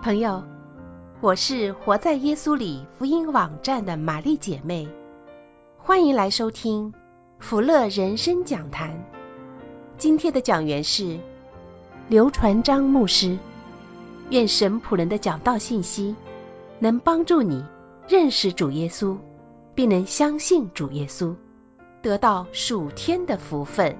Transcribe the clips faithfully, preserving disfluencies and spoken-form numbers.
朋友，我是活在耶稣里福音网站的玛丽姐妹，欢迎来收听福乐人生讲坛。今天的讲员是刘传章牧师。愿神仆人的讲道信息能帮助你认识主耶稣，并能相信主耶稣，得到属天的福分。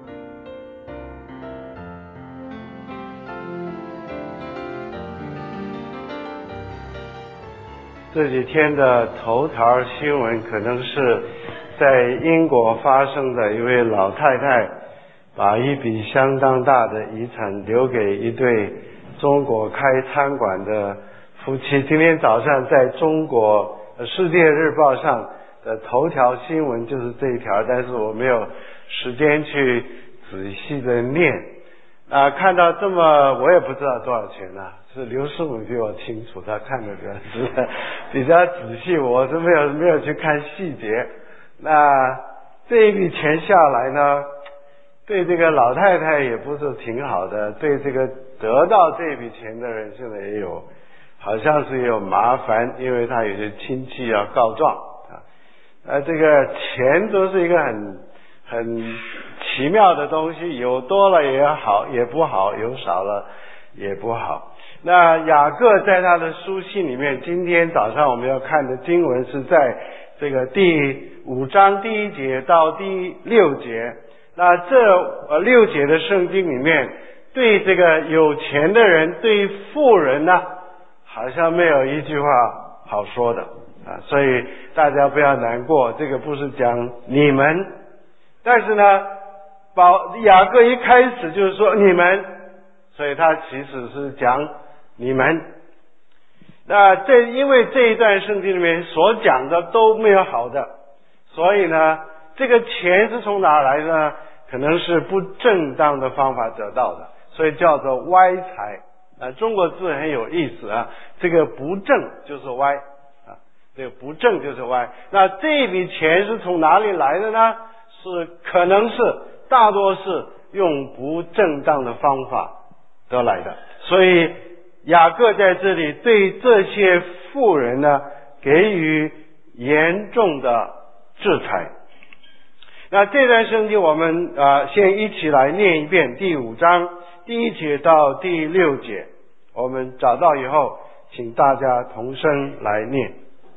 这几天的头条新闻可能是在英国发生的一位老太太把一笔相当大的遗产留给一对中国开餐馆的夫妻。今天早上在中国世界日报上的头条新闻就是这一条，但是我没有时间去仔细的念啊，看到这么我也不知道多少钱啊，是刘师傅比我清楚，他看的比较比较仔细，我是没有没有去看细节。那这一笔钱下来呢，对这个老太太也不是挺好的，对这个得到这笔钱的人现在也有好像是有麻烦，因为他有些亲戚要告状啊。呃，这个钱都是一个很很奇妙的东西，有多了也好也不好，有少了也不好。那雅各在他的书信里面，今天早上我们要看的经文是在这个第五章第一节到第六节。那这呃六节的圣经里面，对这个有钱的人，对富人呢，好像没有一句话好说的啊，所以大家不要难过，这个不是讲你们，但是呢，保雅各一开始就是说你们，所以他其实是讲你们。那这因为这一段圣经里面所讲的都没有好的，所以呢，这个钱是从哪来的呢？可能是不正当的方法得到的，所以叫做歪财啊。中国字很有意思啊，这个不正就是歪啊，这个不正就是歪。那这笔钱是从哪里来的呢？是可能是大多是用不正当的方法得来的，所以雅各在这里对这些富人呢给予严重的制裁。那这段圣经我们啊、呃、先一起来念一遍第五章第一节到第六节，我们找到以后请大家同声来念。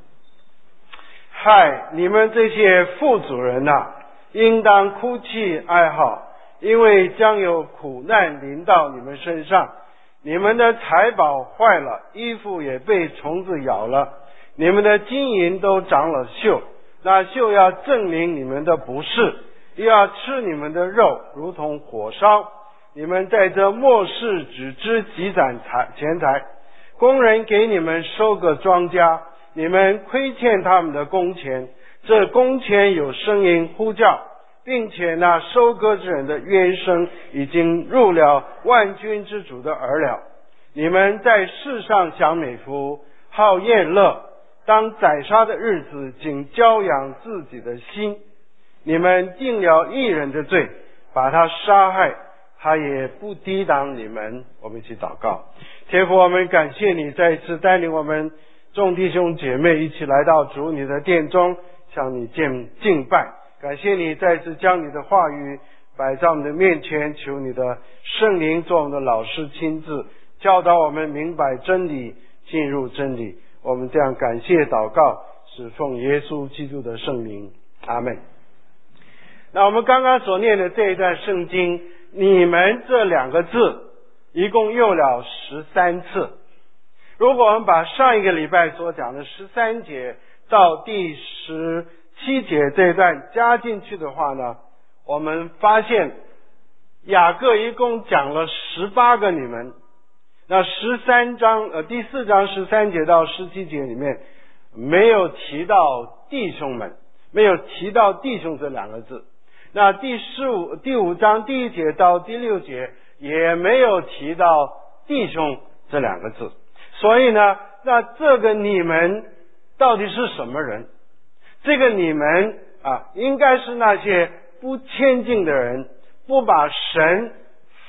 嗨，你们这些富主人啊，应当哭泣哀号，因为将有苦难临到你们身上。你们的财宝坏了，衣服也被虫子咬了，你们的金银都长了锈，那锈要证明你们的不是，又要吃你们的肉，如同火烧。你们在这末世只知积攒财钱财，工人给你们收割庄稼，你们亏欠他们的工钱，这工钱有声音呼叫，并且那收割之人的冤声已经入了万军之主的耳了。你们在世上享美福，好宴乐，当宰杀的日子，仅教养自己的心。你们定了义人的罪，把他杀害，他也不抵挡你们。我们一起祷告。天父，我们感谢你再一次带领我们众弟兄姐妹一起来到主你的殿中，向你敬敬拜。感谢你再次将你的话语摆在我们的面前，求你的圣灵做我们的老师，亲自教导我们明白真理，进入真理。我们这样感谢祷告，是奉耶稣基督的圣名，阿们。那我们刚刚所念的这一段圣经，你们这两个字一共用了十三次。如果我们把上一个礼拜所讲的十三节到第十七节这一段加进去的话呢，我们发现雅各一共讲了十八个你们。那十三章呃第四章十三节到十七节里面没有提到弟兄们，没有提到弟兄这两个字。那第十五第五章第一节到第六节也没有提到弟兄这两个字。所以呢，那这个你们到底是什么人？这个你们啊，应该是那些不谦敬的人，不把神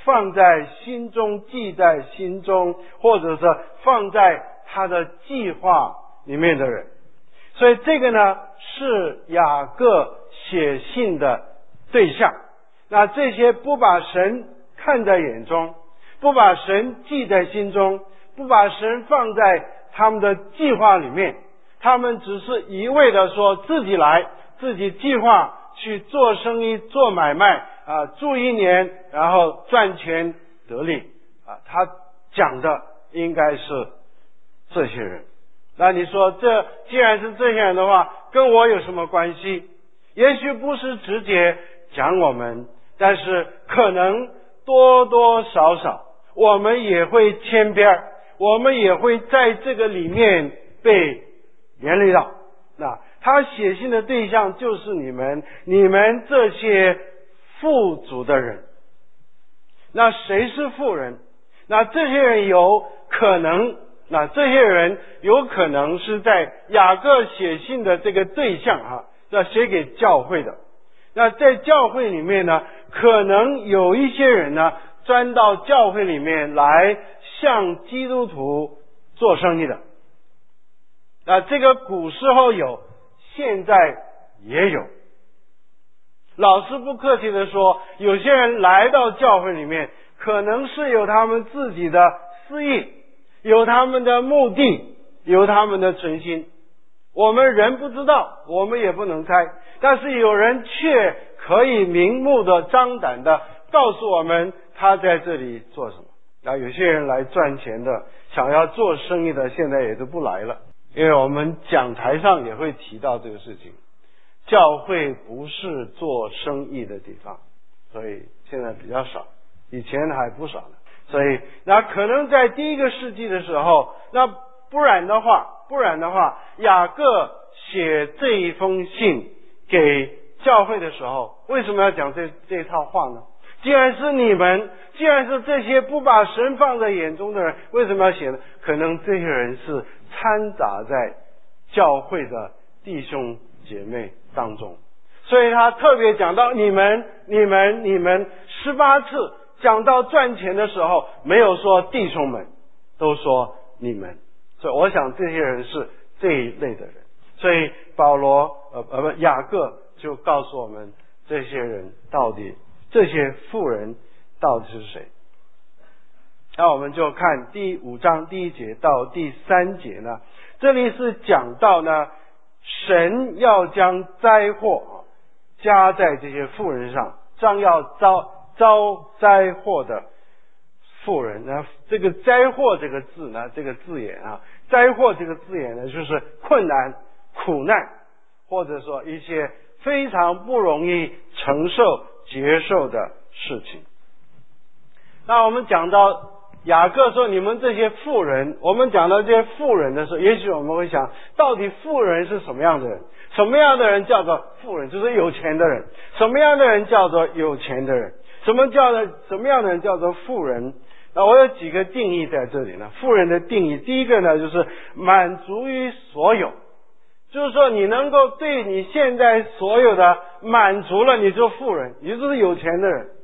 放在心中，记在心中，或者是放在他的计划里面的人。所以这个呢是雅各写信的对象。那这些不把神看在眼中，不把神记在心中，不把神放在他们的计划里面，他们只是一味的说自己来，自己计划去做生意做买卖啊，住一年然后赚钱得利啊。他讲的应该是这些人。那你说这既然是这些人的话，跟我有什么关系？也许不是直接讲我们，但是可能多多少少我们也会牵边，我们也会在这个里面被连累到。那他写信的对象就是你们，你们这些富足的人。那谁是富人？那这些人有可能，那这些人有可能是在雅各写信的这个对象啊，要写给教会的。那在教会里面呢，可能有一些人呢钻到教会里面来向基督徒做生意的。那这个古时候有，现在也有。老师不客气的说，有些人来到教会里面，可能是有他们自己的私意，有他们的目的，有他们的存心。我们人不知道，我们也不能猜，但是有人却可以明目的张胆的告诉我们他在这里做什么。那有些人来赚钱的，想要做生意的，现在也都不来了，因为我们讲台上也会提到这个事情。教会不是做生意的地方，所以现在比较少，以前还不少呢。所以那可能在第一个世纪的时候，那不然的话不然的话雅各写这一封信给教会的时候，为什么要讲这这一套话呢？既然是你们，既然是这些不把神放在眼中的人，为什么要写呢？可能这些人是掺杂在教会的弟兄姐妹当中，所以他特别讲到你们你们你们十八次，讲到赚钱的时候没有说弟兄们，都说你们。所以我想这些人是这一类的人，所以保罗呃呃不雅各就告诉我们这些人到底，这些富人到底是谁。那我们就看第五章第一节到第三节呢，这里是讲到呢神要将灾祸加在这些富人上，将要遭遭灾祸的富人。那这个灾祸这个字呢，这个字眼啊，灾祸这个字眼呢，就是困难、苦难，或者说一些非常不容易承受、接受的事情。那我们讲到雅各说你们这些富人，我们讲到这些富人的时候，也许我们会想，到底富人是什么样的人？什么样的人叫做富人？就是有钱的人。什么样的人叫做有钱的人？什么叫做什么样的人叫做富人？那我有几个定义在这里呢。富人的定义，第一个呢，就是满足于所有，就是说你能够对你现在所有的满足了，你就富人，你就是有钱的人。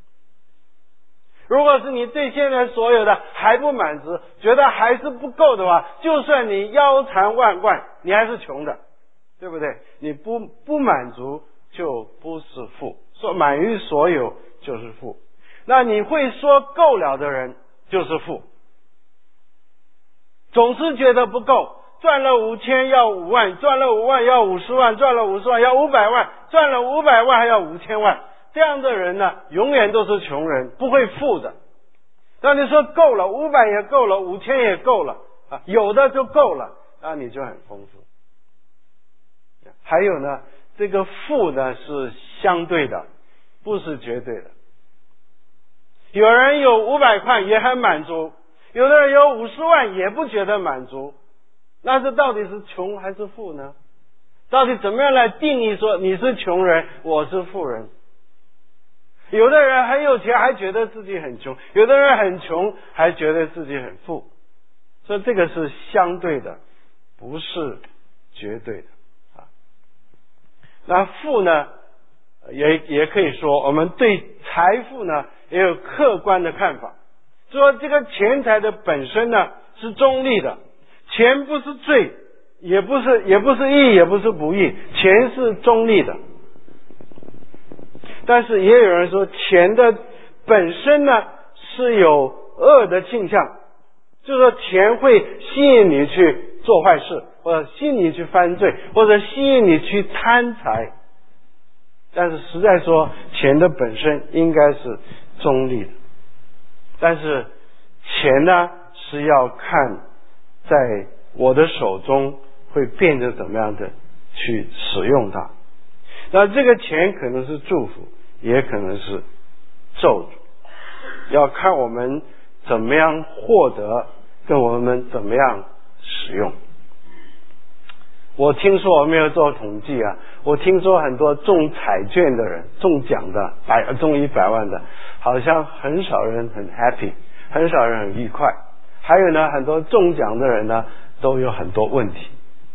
如果是你对现在所有的还不满足，觉得还是不够的话，就算你腰缠万贯，你还是穷的，对不对？你不不满足就不是富，说满于所有就是富。那你会说够了的人就是富，总是觉得不够，赚了五千要五万，赚了五万要五十万，赚了五十万要五百万，赚了五百万还要五千万。这样的人呢，永远都是穷人，不会富的。那你说够了，五百也够了，五千也够了啊，有的就够了，那你就很丰富。还有呢，这个富呢是相对的，不是绝对的。有人有五百块也很满足，有的人有五十万也不觉得满足。那这到底是穷还是富呢？到底怎么样来定义说你是穷人，我是富人？有的人很有钱还觉得自己很穷，有的人很穷还觉得自己很富，所以这个是相对的，不是绝对的啊。那富呢，也也可以说我们对财富呢也有客观的看法，说这个钱财的本身呢是中立的，钱不是罪，也不是也不是义，也不是不义，钱是中立的。但是也有人说，钱的本身呢是有恶的倾向，就是说钱会吸引你去做坏事，或者吸引你去犯罪，或者吸引你去贪财。但是实在说，钱的本身应该是中立的。但是钱呢是要看在我的手中会变成怎么样的去使用它。那这个钱可能是祝福，也可能是咒诅，要看我们怎么样获得，跟我们怎么样使用。我听说，我没有做统计啊，我听说很多中彩券的人，中奖的百中一百万的，好像很少人很 happy， 很少人很愉快。还有呢，很多中奖的人呢都有很多问题。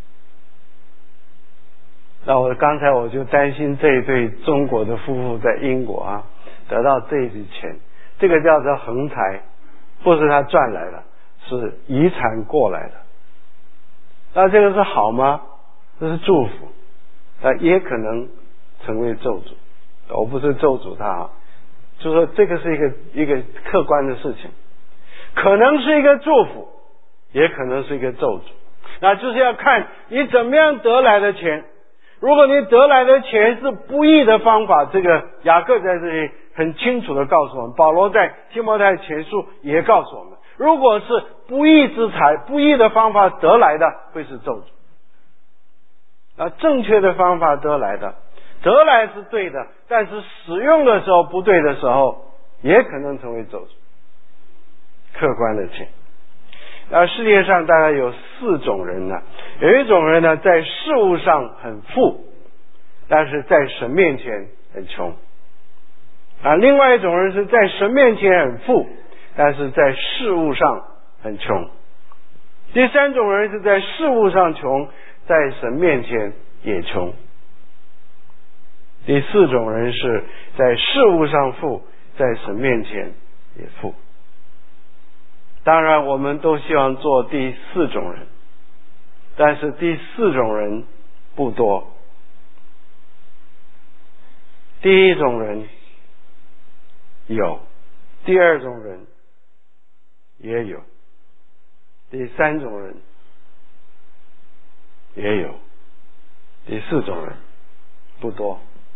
那我刚才我就担心这一对中国的夫妇在英国啊得到这一笔钱，这个叫做横财，不是他赚来的，是遗产过来的。那这个是好吗？这是祝福，那也可能成为咒诅。我不是咒诅他啊，就说这个是一个一个客观的事情，可能是一个祝福，也可能是一个咒诅。那就是要看你怎么样得来的钱。如果你得来的钱是不义的方法，这个雅各在这里很清楚的告诉我们，保罗在提摩太前书也告诉我们，如果是不义之财，不义的方法得来的，会是咒诅。那正确的方法得来的，得来是对的，但是使用的时候不对的时候，也可能成为咒诅。客观的钱。那世界上大概有四种人呢，有一种人呢在事物上很富，但是在神面前很穷啊；另外一种人是在神面前很富，但是在事物上很穷；第三种人是在事物上穷，在神面前也穷；第四种人是在事物上富，在神面前也富。当然我们都希望做第四种人，但是第四种人不多。第一种人有，第二种人也有，第三种人也有，第四种人不多。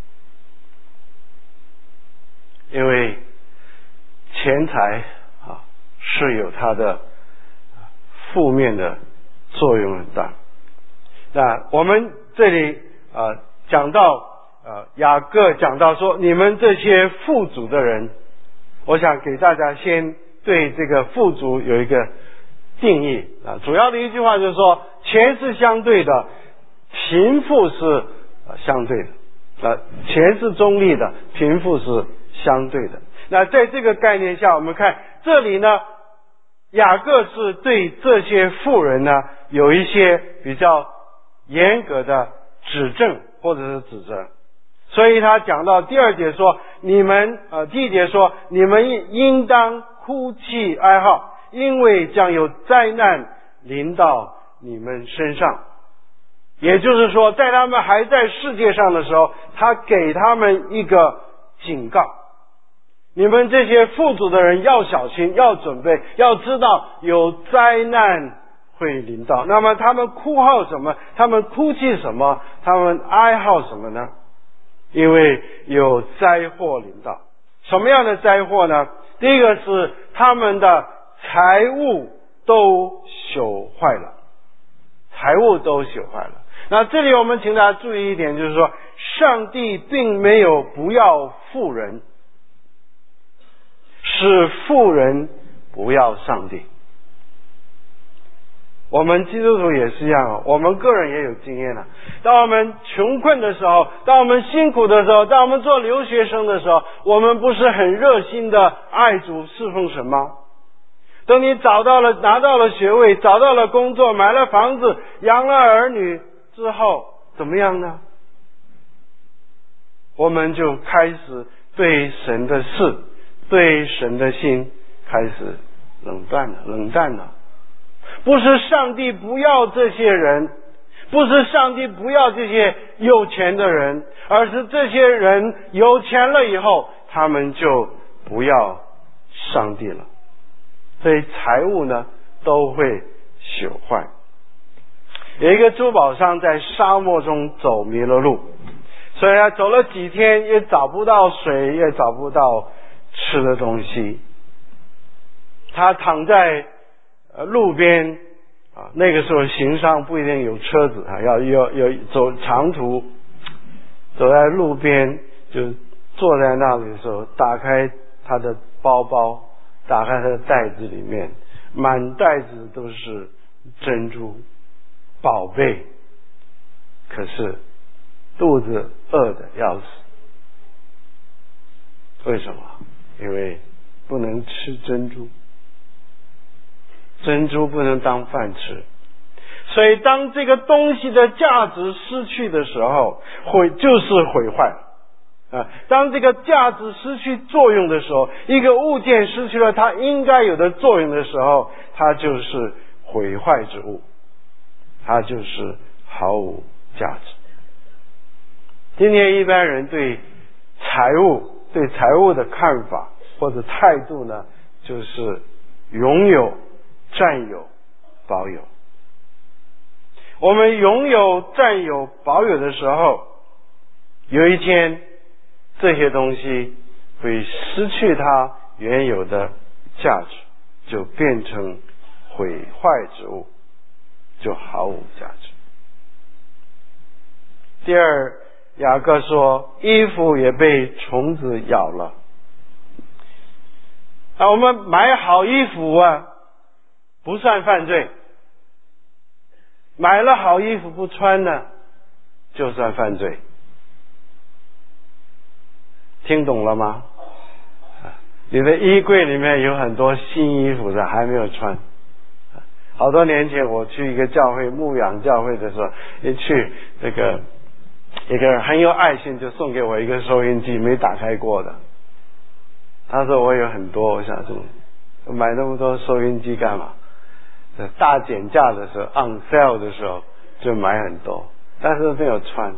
因为钱财啊是有它的负面的作用很大。那我们这里啊、呃、讲到呃雅各讲到说，你们这些富足的人，我想给大家先对这个富足有一个定义啊。主要的一句话就是说，钱是相对的，贫富是、呃、相对的啊，钱是中立的，贫富是相对的。那在这个概念下，我们看这里呢，雅各是对这些富人呢有一些比较严格的指正或者是指责。所以他讲到第二节说，你们呃第一节说，你们应当哭泣哀号，因为将有灾难临到你们身上。也就是说，在他们还在世界上的时候，他给他们一个警告，你们这些富足的人要小心，要准备，要知道有灾难会临到。那么他们哭号什么？他们哭泣什么？他们哀号什么呢？因为有灾祸临到。什么样的灾祸呢？第一个是他们的财物都朽坏了，财物都朽坏了。那这里我们请大家注意一点，就是说上帝并没有不要富人，是富人不要上帝。我们基督徒也是一样，我们个人也有经验了。当我们穷困的时候，当我们辛苦的时候，当我们做留学生的时候，我们不是很热心的爱主侍奉神吗？等你找到了拿到了学位，找到了工作，买了房子，养了儿女之后怎么样呢？我们就开始对神的事对神的心开始冷淡了，冷淡了。不是上帝不要这些人，不是上帝不要这些有钱的人，而是这些人有钱了以后，他们就不要上帝了。所以财物呢都会朽坏。有一个珠宝商在沙漠中走迷了路，所以他走了几天也找不到水，也找不到吃的东西。他躺在呃路边啊，那个时候行商不一定有车子啊，要要要走长途，走在路边就坐在那里的时候，打开他的包包，打开他的袋子里面，满袋子都是珍珠宝贝，可是肚子饿得要死。为什么？因为不能吃珍珠，珍珠不能当饭吃。所以当这个东西的价值失去的时候，会就是毁坏啊。当这个价值失去作用的时候，一个物件失去了它应该有的作用的时候，它就是毁坏之物，它就是毫无价值。今天一般人对财物对财物的看法或者态度呢，就是拥有、占有、保有。我们拥有、占有、保有的时候，有一天这些东西会失去它原有的价值，就变成毁坏之物，就毫无价值。第二，雅各说衣服也被虫子咬了。啊，我们买好衣服啊不算犯罪，买了好衣服不穿呢就算犯罪。听懂了吗？你的衣柜里面有很多新衣服的还没有穿。好多年前我去一个教会牧养教会的时候，一去这个一个人很有爱心，就送给我一个收音机，没打开过的。他说我有很多，我想说买那么多收音机干嘛？大减价的时候 on sale 的时候就买很多，但是没有穿。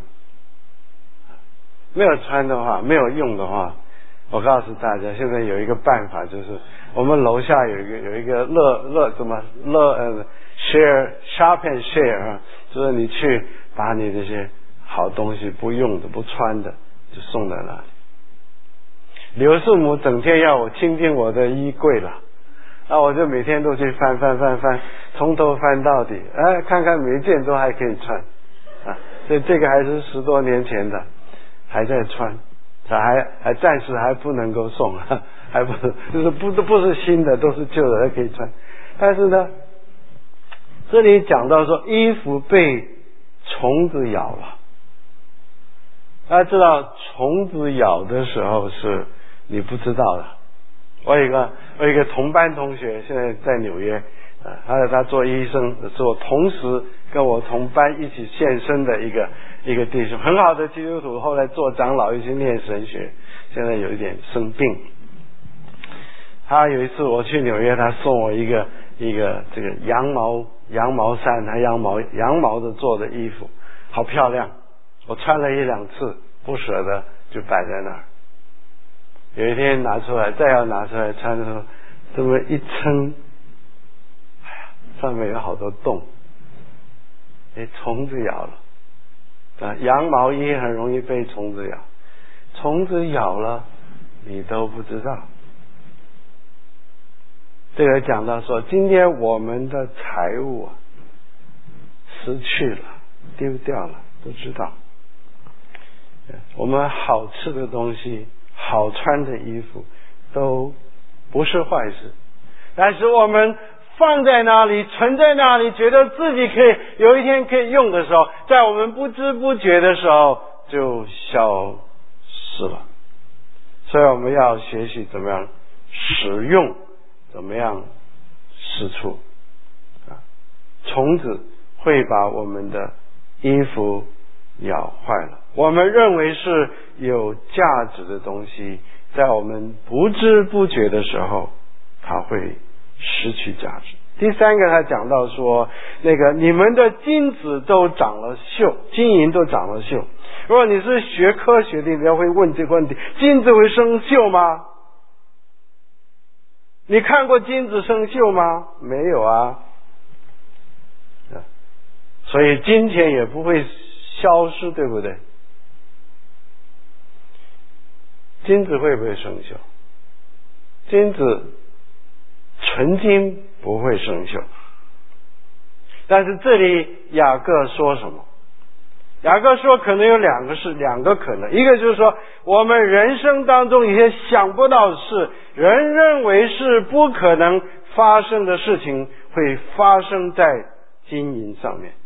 没有穿的话，没有用的话，我告诉大家，现在有一个办法，就是我们楼下有一个有一个乐乐怎么乐呃 share shop and share 啊，就是你去把你这些好东西不用的不穿的就送在那里。刘师母整天要我清清我的衣柜了，那我就每天都去翻翻翻翻，从头翻到底，哎，看看每一件都还可以穿啊。所以这个还是十多年前的，还在穿，还还暂时还不能够送，还不就是不都不是新的，都是旧的，还可以穿。但是呢，这里讲到说衣服被虫子咬了，大家知道虫子咬的时候是你不知道的。我有一个我有一个同班同学，现在在纽约，呃，他他做医生，是我同时跟我同班一起献身的一个一个弟兄，很好的基督徒，后来做长老，一起念神学，现在有一点生病。他有一次我去纽约，他送我一个一个这个羊毛羊毛衫，他羊毛羊毛的做的衣服，好漂亮。我穿了一两次，不舍得，就摆在那儿。有一天拿出来，再要拿出来穿的时候，这么一撑，哎呀，上面有好多洞，哎，虫子咬了。啊，羊毛衣很容易被虫子咬，虫子咬了你都不知道。这个讲到说，今天我们的财物啊失去了，丢掉了，不知道。我们好吃的东西，好穿的衣服都不是坏事，但是我们放在那里，存在那里，觉得自己可以有一天可以用的时候，在我们不知不觉的时候就消失了。所以我们要学习怎么样使用，怎么样施出啊。虫子会把我们的衣服咬坏了。我们认为是有价值的东西，在我们不知不觉的时候，它会失去价值。第三个，他讲到说，那个你们的金子都长了锈，金银都长了锈。如果你是学科学的，你要会问这个问题：金子会生锈吗？你看过金子生锈吗？没有啊。所以金钱也不会消失，对不对？金子会不会生锈？金子纯金不会生锈。但是这里雅各说什么？雅各说可能有两个是两个可能，一个就是说我们人生当中一些想不到的事，人认为是不可能发生的事情，会发生在金银上面。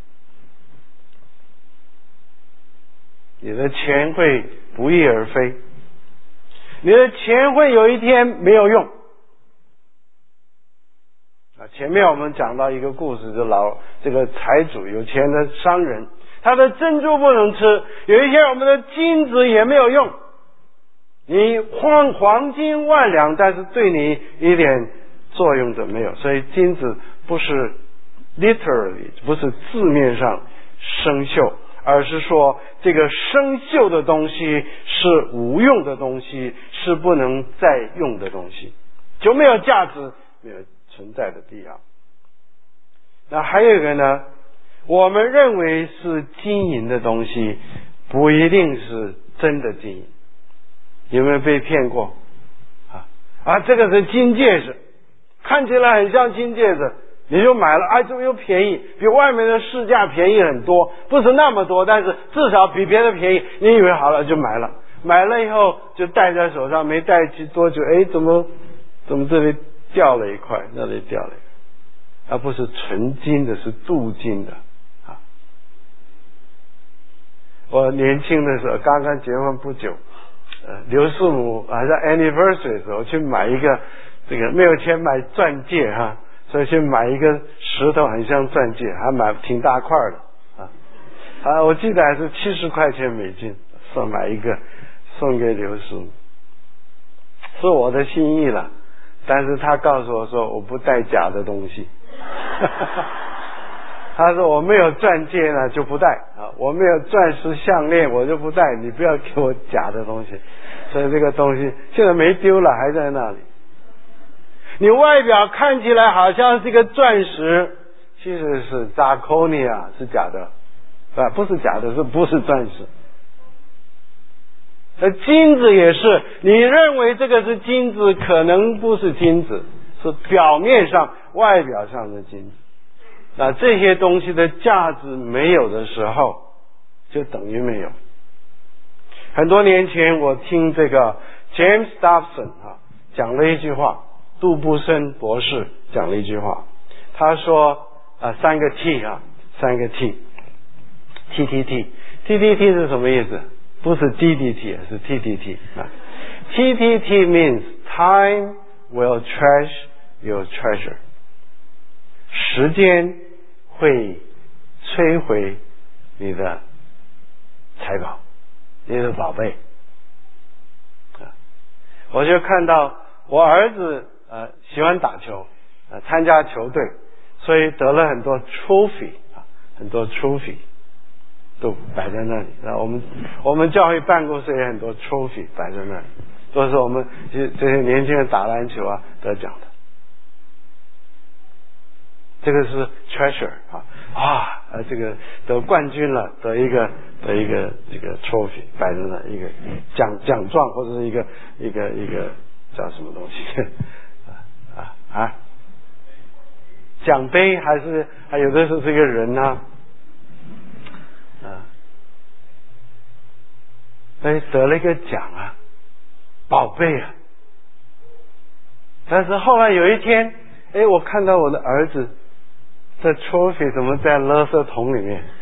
你的钱会不翼而飞，你的钱会有一天没有用。啊，前面我们讲到一个故事，就老这个财主有钱的商人，他的珍珠不能吃，有一天我们的金子也没有用。你换黄金万两，但是对你一点作用都没有。所以金子不是 literally 不是字面上生锈，而是说这个生锈的东西是无用的东西，是不能再用的东西，就没有价值，没有存在的必要。那还有一个呢，我们认为是金银的东西不一定是真的金银。有没有被骗过啊？啊，这个是金戒指，看起来很像金戒指，你就买了，哎，这么又便宜，比外面的市价便宜很多，不是那么多，但是至少比别的便宜。你以为好了就买了，买了以后就戴在手上，没戴去多久，哎，怎么怎么这里掉了一块，那里掉了一块，而不是纯金的，是镀金的啊。我年轻的时候，刚刚结婚不久。呃，刘师母还在 anniversary 的时候去买一个这个没有钱买钻戒哈，所以去买一个石头很像钻戒，还买挺大块的啊啊，我记得还是七十块钱美金，送买一个送给刘师母，是我的心意了。但是他告诉我说我不带假的东西，他说我没有钻戒呢就不戴啊，我没有钻石项链我就不戴，你不要给我假的东西。所以这个东西现在没丢了，还在那里。你外表看起来好像是一个钻石，其实是 zirconia 是假的啊，不是假的，是不是钻石？那金子也是，你认为这个是金子，可能不是金子，是表面上外表上的金子。那这些东西的价值没有的时候，就等于没有。很多年前我听这个 James Dobson 啊讲了一句话，杜布森博士讲了一句话，他说啊三个 T 啊三个 T，T T T，T T T 是什么意思？不是 D D T， 是 T T T 啊。T T T means time will trash your treasure， 时间会摧毁你的财宝，你的宝贝。我就看到我儿子呃喜欢打球，呃参加球队，所以得了很多 trophy 啊，很多 trophy 都摆在那里。那我们我们教会办公室也很多 trophy 摆在那里，都是我们这这些年轻人打篮球啊得奖的。这个是 treasure 啊啊呃这个得冠军了，得一个得一个这个 trophy 摆在那，一个奖奖状或者是一个一个一个叫什么东西啊啊奖杯，还是还有的是这个人呢啊哎得了一个奖啊，宝贝啊。但是后来有一天，哎我看到我的儿子这 trophy 怎么在垃圾桶里面？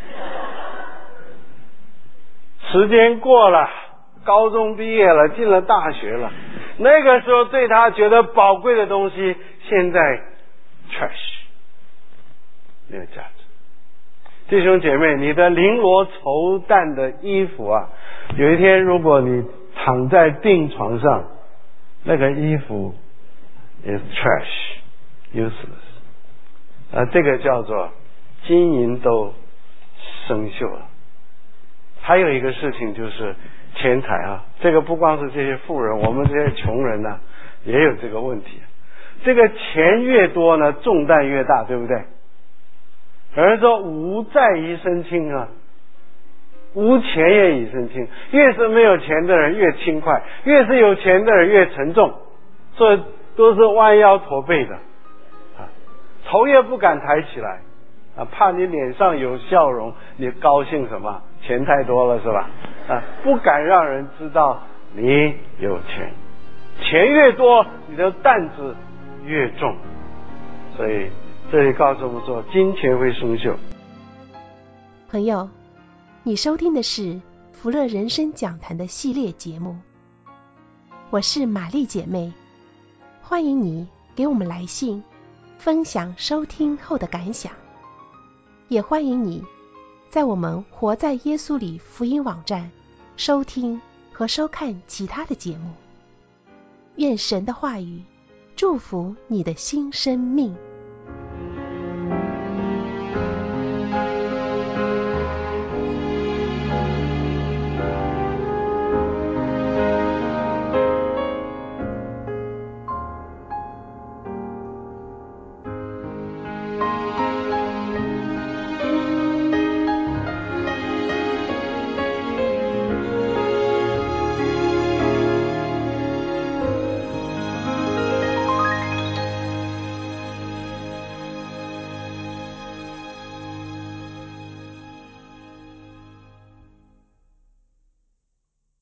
时间过了，高中毕业了，进了大学了，那个时候对他觉得宝贵的东西，现在 trash 没有价值。 弟兄姐妹，你的绫罗绸缎的衣服啊，有一天如果你躺在病床上，那个衣服 is trash, useless。啊，这个叫做金银都生锈了。还有一个事情就是钱财啊，这个不光是这些富人，我们这些穷人呢、啊、也有这个问题。这个钱越多呢，重担越大，对不对？有人说无债一身轻啊，无钱也一身轻。越是没有钱的人越轻快，越是有钱的人越沉重，所以都是弯腰驼背的啊，头也不敢抬起来啊，怕你脸上有笑容，你高兴什么？钱太多了是吧？啊，不敢让人知道你有钱。钱越多，你的担子越重。所以这里告诉我们说，金钱会生锈。 朋友，你收听的是福乐人生讲坛的系列节目，我是玛丽姐妹，欢迎你给我们来信，分享收听后的感想，也欢迎你在我们活在耶稣里福音网站收听和收看其他的节目。愿神的话语祝福你的新生命。